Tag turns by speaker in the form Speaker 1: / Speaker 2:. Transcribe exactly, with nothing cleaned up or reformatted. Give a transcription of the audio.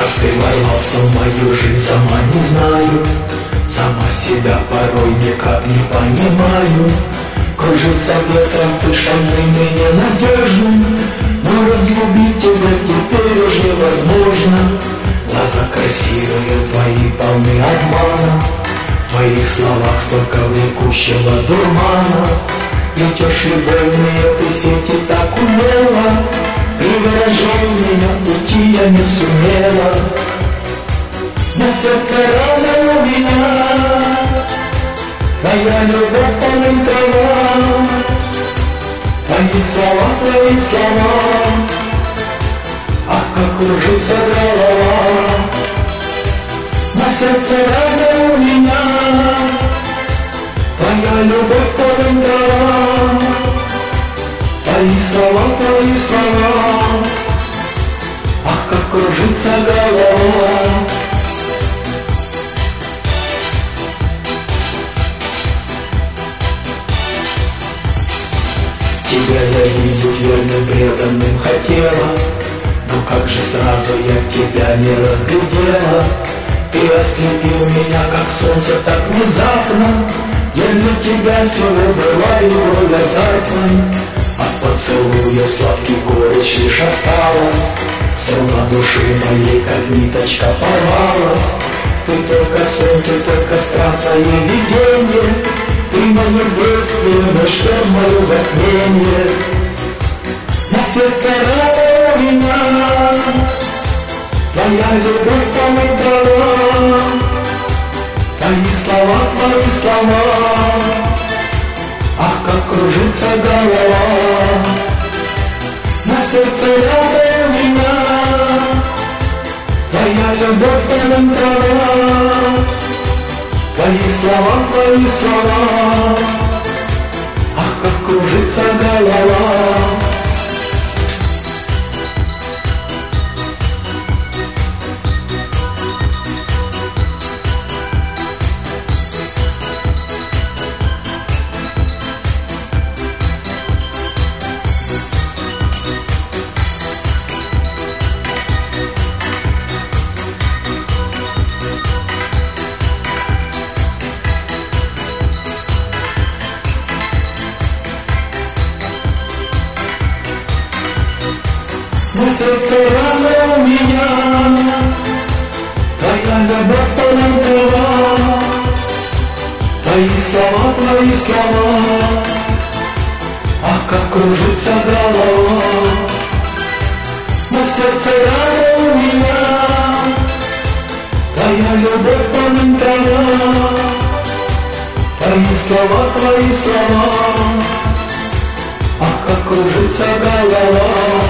Speaker 1: ты ворвался в мою жизнь, сама не знаю. Сама себя порой никак не понимаю. Кружится ветром, дышанным и ненадежным, но разлюбить тебя теперь уж невозможно. Глаза красивые твои, полны обмана, в твоих словах столько влекущего дурмана. Плетешь любовные ты сети так умело, приворожил меня, уйти я не сумела. На сердце рана у меня, твоя любовь полным травам, твои слова, твои слова, ах, как кружится голова. На сердце рана у меня, твоя любовь полным травам, твои слова, твои слова, ах, как кружится голова. Тебя я видеть верным, преданным хотела, но как же сразу я тебя не разглядела. Ты ослепил меня, как солнце, так внезапно. Я для тебя всего была игрой азартной. От поцелуя сладкий горечь лишь осталась, струна души моей, как ниточка, порвалась. Ты только сон, ты только странное видение, ты мое бедствие, но что мое затмение. На сердце рана у меня, твоя любовь полным травам, твои слова, твои слова, ах, как кружится голова. На сердце рана у меня, твоя любовь полным травам, твои слова, твои слова, ах, как кружится голова. На сердце рана у меня, твоя любовь полным травам, твои слова, твои слова, ах, как кружится голова. На сердце рана у меня, твоя любовь полным травам, твои слова, твои слова, ах, как кружится голова.